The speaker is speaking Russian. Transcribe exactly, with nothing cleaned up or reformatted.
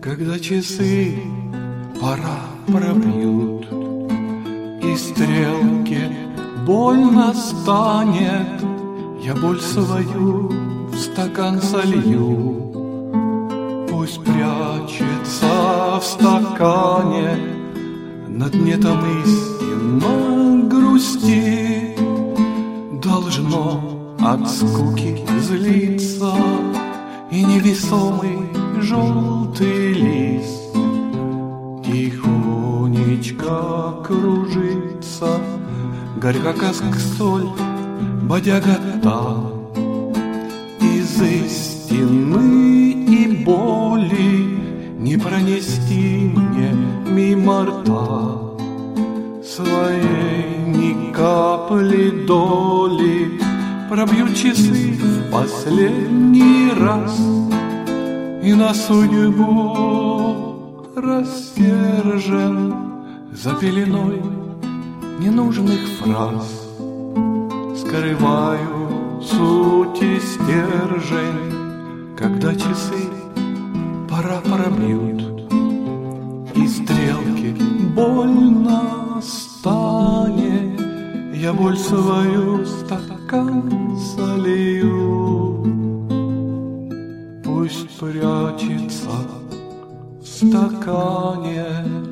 Когда часы пора пробьют и стрелки больно станет, я боль свою в стакан солью. Пусть прячется в стакане, на дне там истинно грусти. Должно от скуки злиться и невесомый желтый лист тихонечко кружится, горька как соль, бодяга та. Из истины и боли не пронести мне мимо рта своей ни капли доли. Пробьют часы в последний раз, и на судьбу рассержен за пеленой ненужных фраз. Скрываю суть и стержень, когда часы пора пробьют и стрелки больно станет, я боль свою в стакан солью. Пусть прячется в стакане